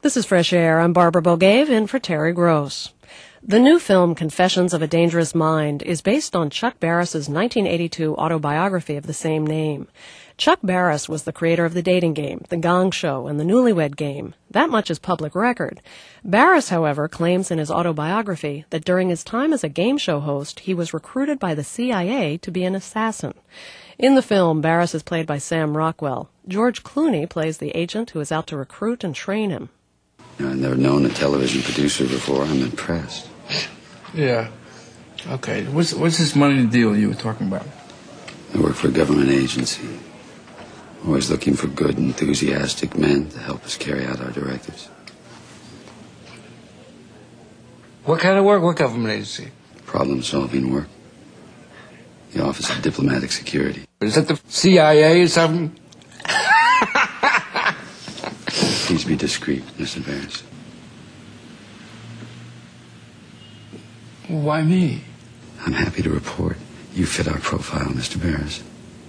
This is Fresh Air. I'm Barbara Bogave in for Terry Gross. The new film, Confessions of a Dangerous Mind, is based on Chuck Barris's 1982 autobiography of the same name. Chuck Barris was the creator of The Dating Game, The Gong Show, and The Newlywed Game. That much is public record. Barris, however, claims in his autobiography that during his time as a game show host, he was recruited by the CIA to be an assassin. In the film, Barris is played by Sam Rockwell. George Clooney plays the agent who is out to recruit and train him. I've never known a television producer before. I'm impressed. Yeah. Okay. What's this money deal you were talking about? I work for a government agency. Always looking for good, enthusiastic men to help us carry out our directives. What kind of work? What government agency? Problem-solving work. The Office of Diplomatic Security. Is that the CIA or something? Please be discreet, Mr. Barris. Why me? I'm happy to report you fit our profile, Mr. Barris.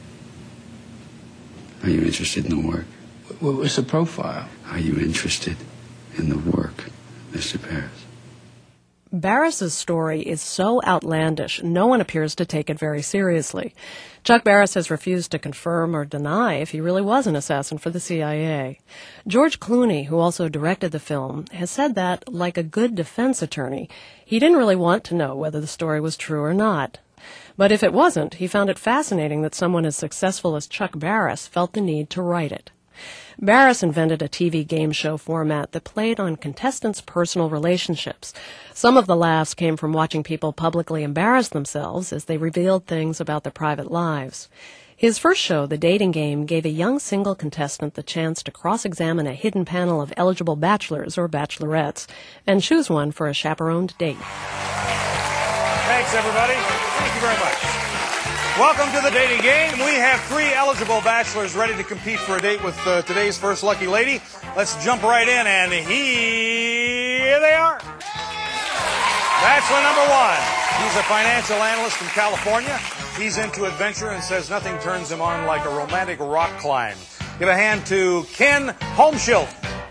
Are you interested in the work? What's the profile? Are you interested in the work, Mr. Barris? Barris's story is so outlandish, no one appears to take it very seriously. Chuck Barris has refused to confirm or deny if he really was an assassin for the CIA. George Clooney, who also directed the film, has said that, like a good defense attorney, he didn't really want to know whether the story was true or not. But if it wasn't, he found it fascinating that someone as successful as Chuck Barris felt the need to write it. Barris invented a TV game show format that played on contestants' personal relationships. Some of the laughs came from watching people publicly embarrass themselves as they revealed things about their private lives. His first show, The Dating Game, gave a young single contestant the chance to cross-examine a hidden panel of eligible bachelors or bachelorettes and choose one for a chaperoned date. Thanks, everybody. Thank you very much. Welcome to The Dating Game. We have 3 eligible bachelors ready to compete for a date with today's first lucky lady. Let's jump right in, and here they are. Bachelor number 1. He's a financial analyst from California. He's into adventure and says nothing turns him on like a romantic rock climb. Give a hand to Ken Holmschild.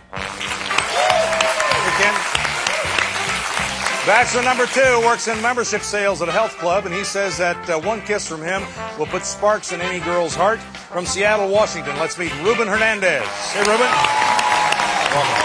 Hey, Ken. Bachelor number 2 works in membership sales at a health club, and he says that one kiss from him will put sparks in any girl's heart. From Seattle, Washington, let's meet Ruben Hernandez. Hey, Ruben. Welcome.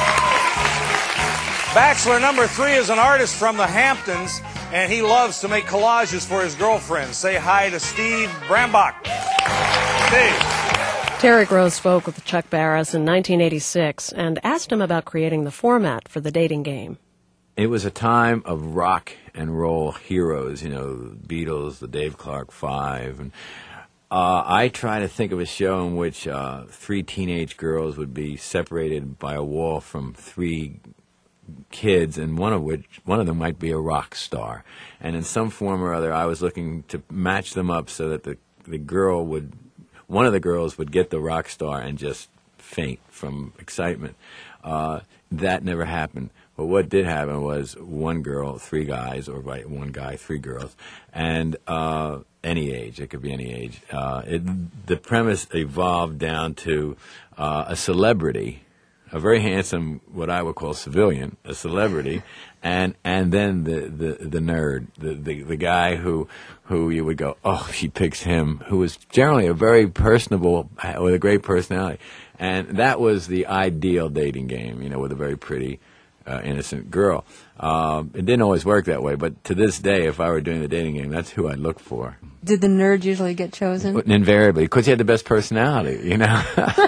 Bachelor number 3 is an artist from the Hamptons, and he loves to make collages for his girlfriend. Say hi to Steve Brambach. Steve. Terry Gross spoke with Chuck Barris in 1986 and asked him about creating the format for The Dating Game. It was a time of rock and roll heroes, you know, the Beatles, the Dave Clark Five. And I try to think of a show in which 3 teenage girls would be separated by a wall from 3 kids, and one of them might be a rock star. And in some form or other, I was looking to match them up so that one of the girls would get the rock star and just faint from excitement. That never happened. But what did happen was 1 girl, 3 guys, or 1 guy, 3 girls, and any age. It could be any age. The premise evolved down to a celebrity, a very handsome, what I would call civilian, a celebrity, and then the nerd, the guy who you would go, oh, she picks him, who was generally a very personable, with a great personality. And that was the ideal dating game, you know, with a very pretty, innocent girl. It didn't always work that way, but to this day, if I were doing The Dating Game, that's who I'd look for. Did the nerd usually get chosen? Invariably, because he had the best personality, you know.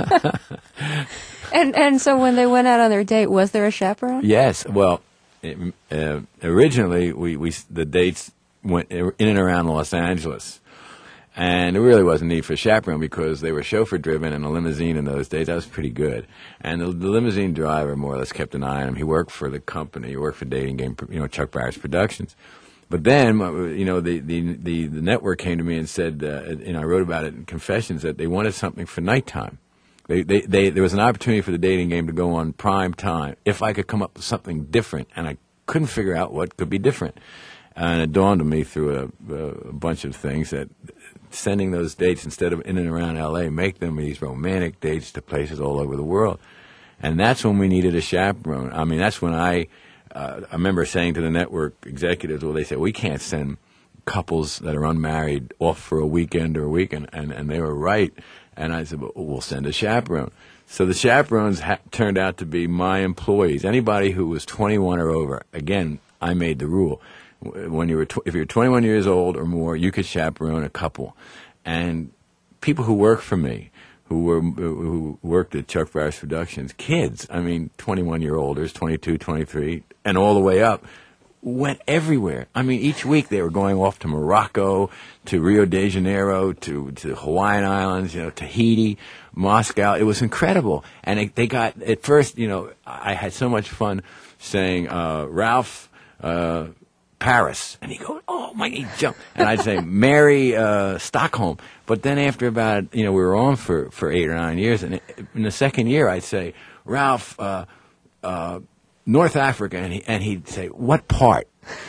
And so when they went out on their date, was there a chaperone? Yes. Well, originally, the dates went in and around Los Angeles. And there really wasn't need for a chaperone because they were chauffeur-driven, and a limousine in those days, that was pretty good. And the limousine driver more or less kept an eye on him. He worked for the company. He worked for Dating Game, you know, Chuck Barris Productions. But then, you know, the network came to me and said, and I wrote about it in Confessions, that they wanted something for nighttime. There was an opportunity for The Dating Game to go on prime time if I could come up with something different, and I couldn't figure out what could be different. And it dawned on me through a bunch of things that sending those dates instead of in and around L.A., make them these romantic dates to places all over the world. And that's when we needed a chaperone. I mean, that's when I remember saying to the network executives, well, they said, we can't send couples that are unmarried off for a weekend or a week, and they were right. And I said, well, we'll send a chaperone. So the chaperones turned out to be my employees. Anybody who was 21 or over, again, I made the rule. When you were if you're 21 years old or more, you could chaperone a couple. And people who work for me, who worked at Chuck Barris Productions, kids, I mean, 21-year-olders, 22, 23, and all the way up, went everywhere. I mean, each week they were going off to Morocco, to Rio de Janeiro, to the Hawaiian Islands, Tahiti, Moscow. It was incredible. And they got, at first, I had so much fun saying, Ralph, Paris. And he'd go, oh, my, he'd jump. And I'd say, Mary, Stockholm. But then after about, we were on for 8 or 9 years. And in the second year, I'd say, Ralph, North Africa. And he'd say, what part?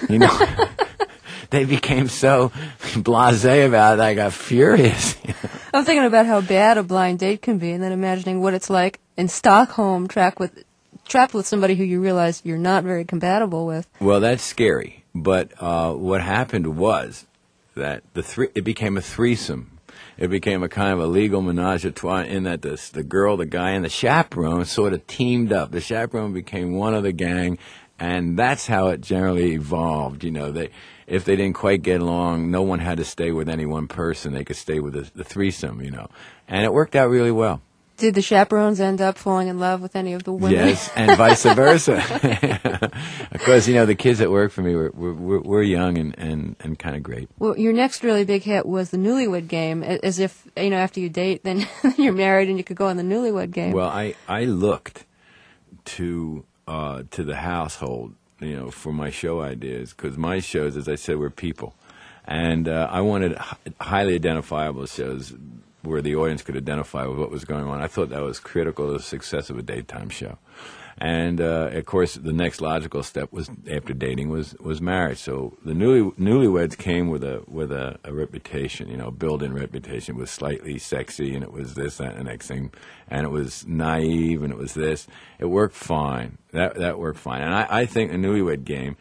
They became so blasé about it, I got furious. I'm thinking about how bad a blind date can be, and then imagining what it's like in Stockholm, trapped with somebody who you realize you're not very compatible with. Well, that's scary. But what happened was that it became a threesome. It became a kind of a legal menage a trois in that the girl, the guy, and the chaperone sort of teamed up. The chaperone became one of the gang, and that's how it generally evolved. If they didn't quite get along, no one had to stay with any one person. They could stay with the threesome, And it worked out really well. Did the chaperones end up falling in love with any of the women? Yes, and vice versa. Of course, the kids that work for me were young and kind of great. Well, your next really big hit was the Newlywed Game, as if, after you date, then you're married and you could go on the Newlywed Game. Well, I looked to the household, for my show ideas, because my shows, as I said, were people. And I wanted highly identifiable shows where the audience could identify with what was going on. I thought that was critical to the success of a daytime show. And, of course, the next logical step was after dating was marriage. So the Newlyweds came with a reputation, built-in reputation. It was slightly sexy, and it was this, that, and the next thing. And it was naive, and it was this. It worked fine. That worked fine. And I think the Newlywed Game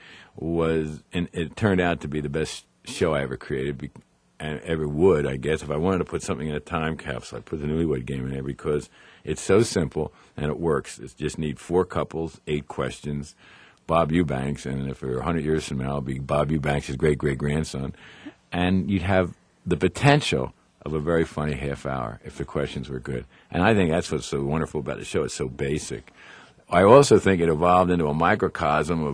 it turned out to be the best show I ever created, and ever would, I guess. If I wanted to put something in a time capsule, I'd put the Newlywed Game in there because it's so simple and it works. It just need 4 couples, 8 questions, Bob Eubanks, and if we're 100 years from now, it'll be Bob Eubanks' great-great-grandson. And you'd have the potential of a very funny half hour if the questions were good. And I think that's what's so wonderful about the show. It's so basic. I also think it evolved into a microcosm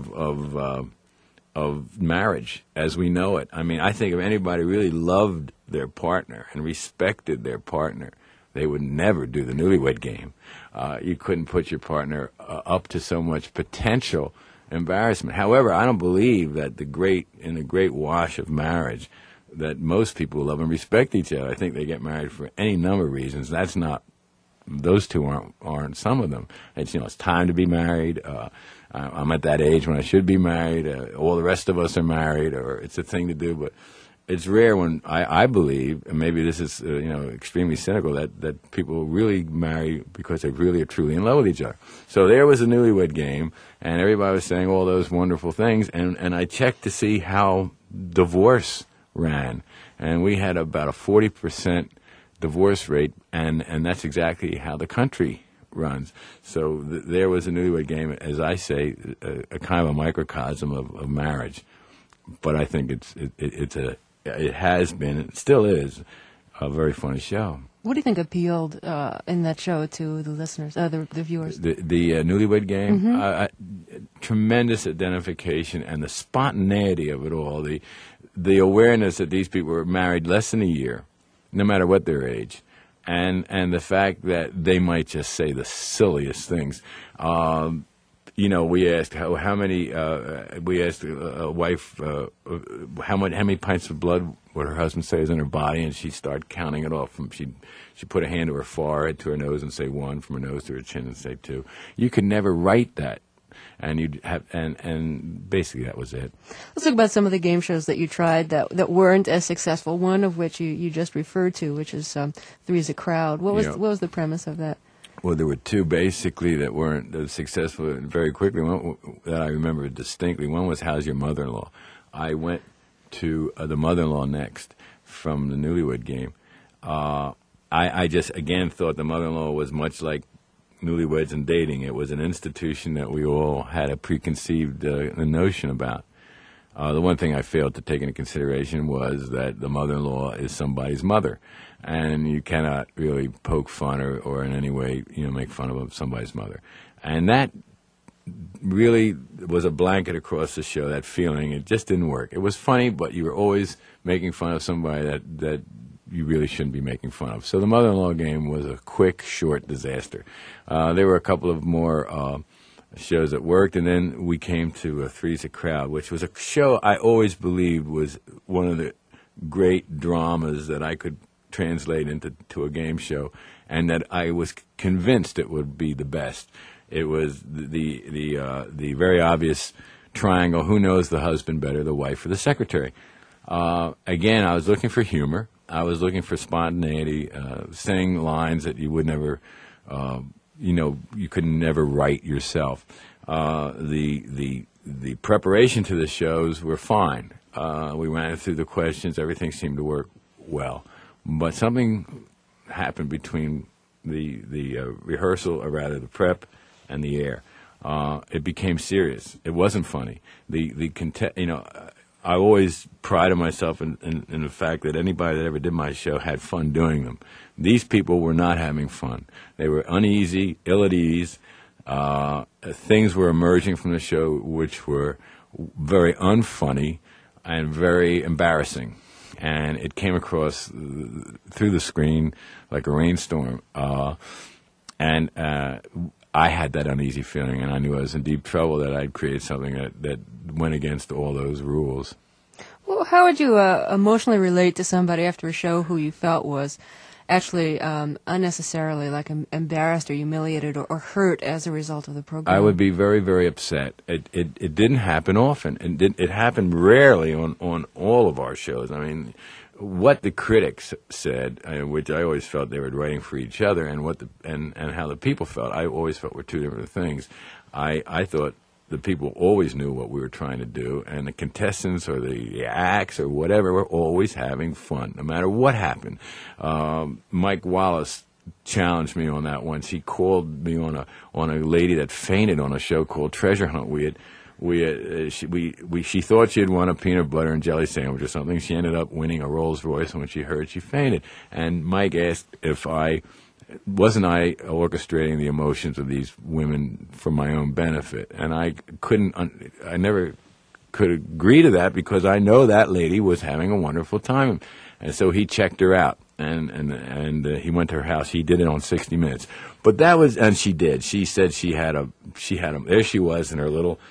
of marriage as we know it. I mean, I think if anybody really loved their partner and respected their partner, they would never do the Newlywed Game. You couldn't put your partner up to so much potential embarrassment. However, I don't believe that in the great wash of marriage that most people love and respect each other. I think they get married for any number of reasons. That's not, those two aren't some of them. It's, it's time to be married. I'm at that age when I should be married. All the rest of us are married, or it's a thing to do. But it's rare when I believe, and maybe this is extremely cynical, that people really marry because they really are truly in love with each other. So there was a Newlywed Game, and everybody was saying all those wonderful things, and I checked to see how divorce ran, and we had about a 40% divorce rate, and that's exactly how the country runs. So there was a Newlywed Game, as I say, a kind of a microcosm of marriage. But I think it has been, it still is, a very funny show. What do you think appealed in that show to the listeners, the viewers? The Newlywed Game, tremendous identification and the spontaneity of it all. The awareness that these people were married less than a year, no matter what their age. And the fact that they might just say the silliest things. We asked how many. We asked a wife how many pints of blood would her husband say is in her body, and she'd start counting it off. She'd put a hand to her forehead, to her nose, and say 1. From her nose to her chin, and say 2. You could never write that. And you'd have, and basically that was it. Let's talk about some of the game shows that you tried that weren't as successful. One of which you just referred to, which is Three's a Crowd. What was the premise of that? Well, there were two basically that weren't successful very quickly. One that I remember distinctly. One was How's Your Mother-in-Law? I went to The Mother-in-Law next from the Newlywed Game. I just, again, thought The Mother-in-Law was much like Newlyweds and dating. It was an institution that we all had a preconceived notion about. The one thing I failed to take into consideration was that the mother-in-law is somebody's mother, and you cannot really poke fun or in any way, make fun of somebody's mother. And that really was a blanket across the show, that feeling. It just didn't work. It was funny, but you were always making fun of somebody that you really shouldn't be making fun of. So the Mother-in-Law Game was a quick, short disaster. There were a couple of more shows that worked, and then we came to Three's a Crowd, which was a show I always believed was one of the great dramas that I could translate into a game show, and that I was convinced it would be the best. It was the very obvious triangle: who knows the husband better, the wife or the secretary? Again, I was looking for humor. I was looking for spontaneity, saying lines that you would never. You could never write yourself. The preparation to the shows were fine. We ran through the questions. Everything seemed to work well. But something happened between the rehearsal, or rather the prep, and the air. It became serious. It wasn't funny. I always prided myself in the fact that anybody that ever did my show had fun doing them. These people were not having fun. They were uneasy, ill at ease. Things were emerging from the show which were very unfunny and very embarrassing. And it came across through the screen like a rainstorm. And I had that uneasy feeling, and I knew I was in deep trouble, that I'd created something that went against all those rules. Well, how would you emotionally relate to somebody after a show who you felt was actually unnecessarily embarrassed or humiliated or hurt as a result of the program? I would be very, very upset. It didn't happen often, and it happened rarely on all of our shows. I mean, what the critics said, which I always felt they were writing for each other, and and how the people felt, I always felt were two different things. I thought the people always knew what we were trying to do, and the contestants or the acts or whatever were always having fun, no matter what happened. Mike Wallace challenged me on that once. He called me on a lady that fainted on a show called Treasure Hunt. She thought she had won a peanut butter and jelly sandwich or something. She ended up winning a Rolls Royce, and when she heard, she fainted. And Mike asked if wasn't I orchestrating the emotions of these women for my own benefit? And I never could agree to that, because I know that lady was having a wonderful time. And so he checked her out, and he went to her house. He did it on 60 Minutes. But and she did. She said she had there she was in her little,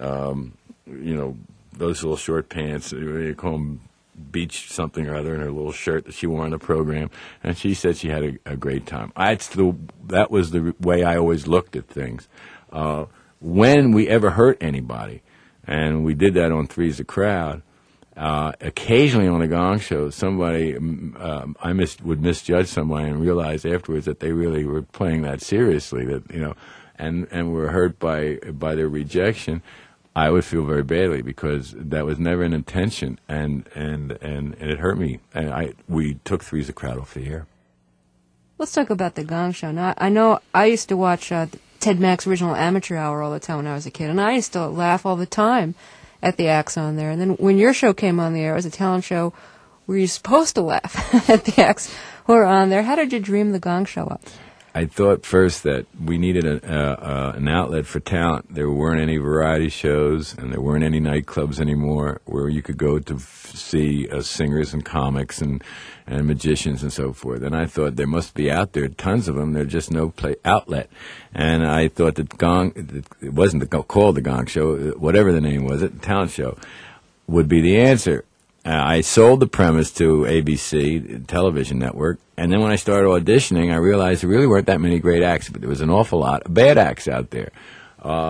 those little short pants, you call them beach something or other, in her little shirt that she wore on the program, and she said she had a great time. That was the way I always looked at things. When we ever hurt anybody, and we did that on Three's a Crowd, occasionally on a Gong Show, somebody would misjudge somebody and realize afterwards that they really were playing that seriously, and were hurt by their rejection. I would feel very badly, because that was never an intention, and it hurt me. And we took Three's a Crowd off the air. Let's talk about the Gong Show. Now, I know I used to watch Ted Mack's Original Amateur Hour all the time when I was a kid, and I used to laugh all the time at the acts on there. And then when your show came on the air, it was a talent show where you're supposed to laugh at the acts who are on there. How did you dream the Gong Show up? I thought first that we needed an outlet for talent. There weren't any variety shows, and there weren't any nightclubs anymore where you could go to see singers and comics and magicians and so forth. And I thought there must be out there tons of them. There's just no outlet. And I thought that it wasn't called the Gong Show, whatever the name was, talent show, would be the answer. I sold the premise to ABC television network, and then when I started auditioning, I realized there really weren't that many great acts, but there was an awful lot of bad acts out there.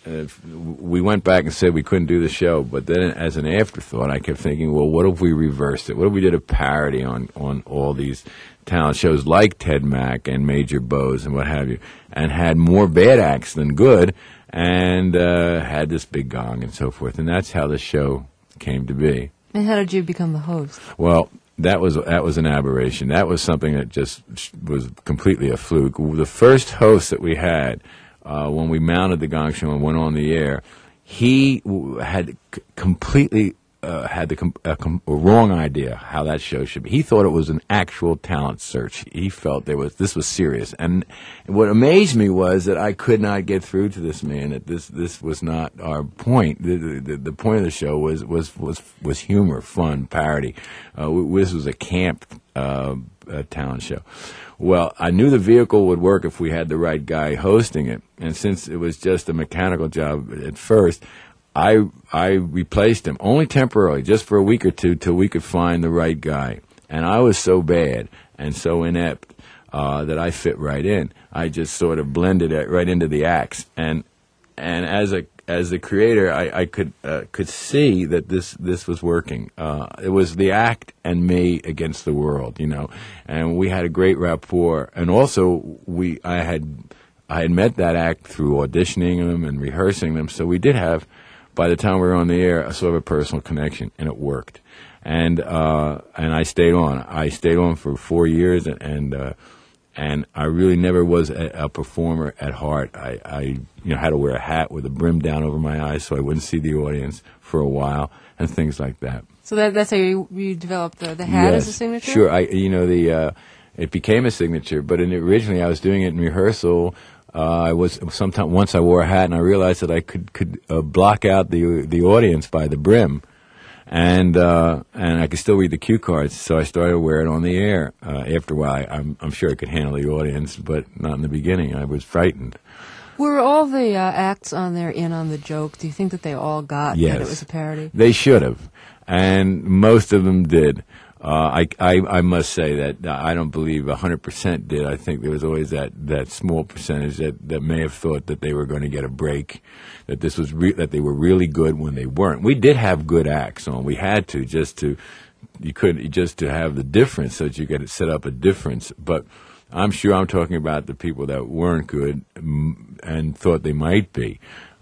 we went back and said we couldn't do the show, but then as an afterthought, I kept thinking, well, what if we reversed it? What if we did a parody on all these talent shows like Ted Mack and Major Bowes and what have you, and had more bad acts than good, and had this big gong and so forth. And that's how the show came to be. And how did you become the host? Well, that was an aberration. That was something that just was completely a fluke. The first host that we had, when we mounted the Gong Show and went on the air, he had completely had a wrong idea how that show should be. He thought it was an actual talent search. He felt this was serious. And what amazed me was that I could not get through to this man that this was not our point. The point of the show was humor, fun, parody. This was a camp talent show. Well, I knew the vehicle would work if we had the right guy hosting it, and since it was just a mechanical job at first, I replaced him only temporarily, just for a week or two, till we could find the right guy. And I was so bad and so inept that I fit right in. I just sort of blended it right into the acts, and as the creator, I could see that this was working. It was the act and me against the world, and we had a great rapport. And also, I had met that act through auditioning them and rehearsing them, so we did have, by the time we were on the air, a sort of a personal connection, and it worked. And I stayed on. I stayed on for 4 years, and I really never was a performer at heart. I had to wear a hat with a brim down over my eyes so I wouldn't see the audience for a while, and things like that. So that's how you developed the hat as a signature? Sure. It became a signature, but originally I was doing it in rehearsal. Once I wore a hat, and I realized that I could block out the audience by the brim. And I could still read the cue cards, so I started to wear it on the air. After a while, I'm sure I could handle the audience, but not in the beginning. I was frightened. Were all the acts on there in on the joke? Do you think that they all got that it was a parody? They should have, and most of them did. I must say that I don't believe 100% did. I think there was always that small percentage that may have thought that they were going to get a break, that that they were really good when they weren't. We did have good acts on. We had to just to have the difference so that you could set up a difference. But I'm sure I'm talking about the people that weren't good and thought they might be.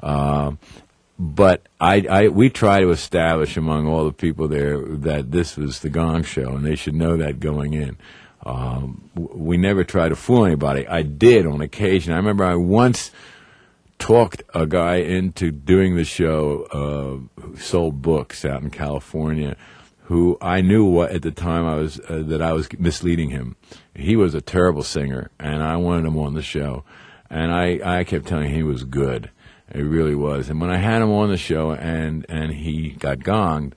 But we try to establish among all the people there that this was the Gong Show, and they should know that going in. We never try to fool anybody. I did on occasion. I remember I once talked a guy into doing the show who sold books out in California, who I knew at the time that I was misleading him. He was a terrible singer, and I wanted him on the show. And I kept telling him he was good. It really was. And when I had him on the show and he got gonged,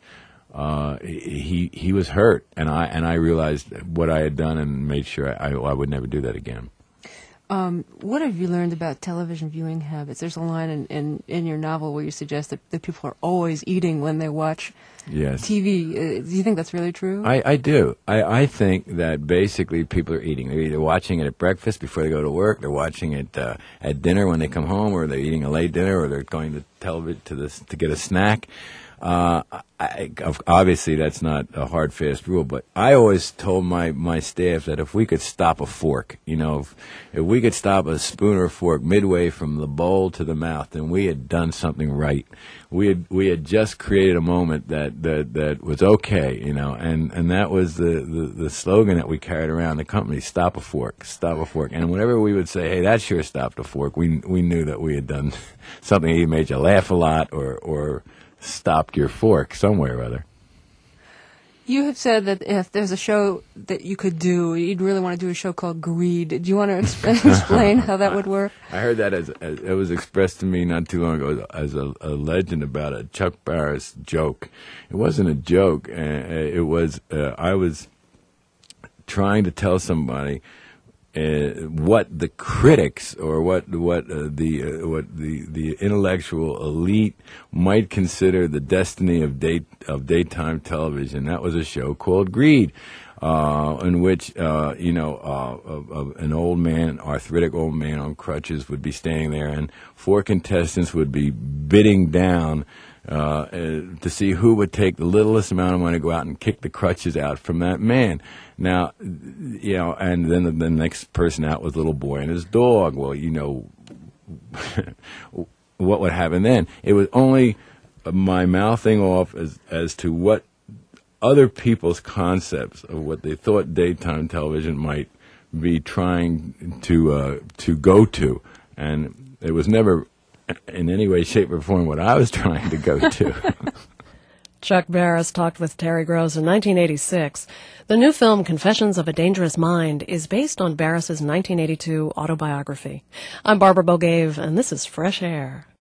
he was hurt. And I realized what I had done and made sure I would never do that again. What have you learned about television viewing habits? There's a line in your novel where you suggest that people are always eating when they watch TV. Do you think that's really true? I do. I think that basically people are eating. They're either watching it at breakfast before they go to work, they're watching it at dinner when they come home, or they're eating a late dinner, or they're going to television to get a snack. Obviously, that's not a hard, fast rule, but I always told my staff that if we could stop a fork, if we could stop a spoon or fork midway from the bowl to the mouth, then we had done something right. We had just created a moment that was okay, and that was the slogan that we carried around the company: stop a fork, stop a fork. And whenever we would say, "Hey, that sure stopped a fork," we knew that we had done something that either made you laugh a lot or stopped your fork somewhere or other. You have said that if there's a show that you could do, you'd really want to do a show called Greed. Do you want to explain how that would work? I heard that as it was expressed to me not too long ago as a legend about a Chuck Barris joke. It wasn't a joke. It was I was trying to tell somebody what the critics or what the intellectual elite might consider the destiny of daytime television. That was a show called Greed. in which, an old man, arthritic old man on crutches would be standing there, and 4 contestants would be bidding down to see who would take the littlest amount of money to go out and kick the crutches out from that man. Now, and then the next person out was a little boy and his dog. Well, what would happen then? It was only my mouthing off as to what other people's concepts of what they thought daytime television might be trying to go to, and it was never in any way, shape, or form what I was trying to go to. Chuck Barris talked with Terry Gross in 1986. The new film, Confessions of a Dangerous Mind, is based on Barris's 1982 autobiography. I'm Barbara Bogave, and this is Fresh Air.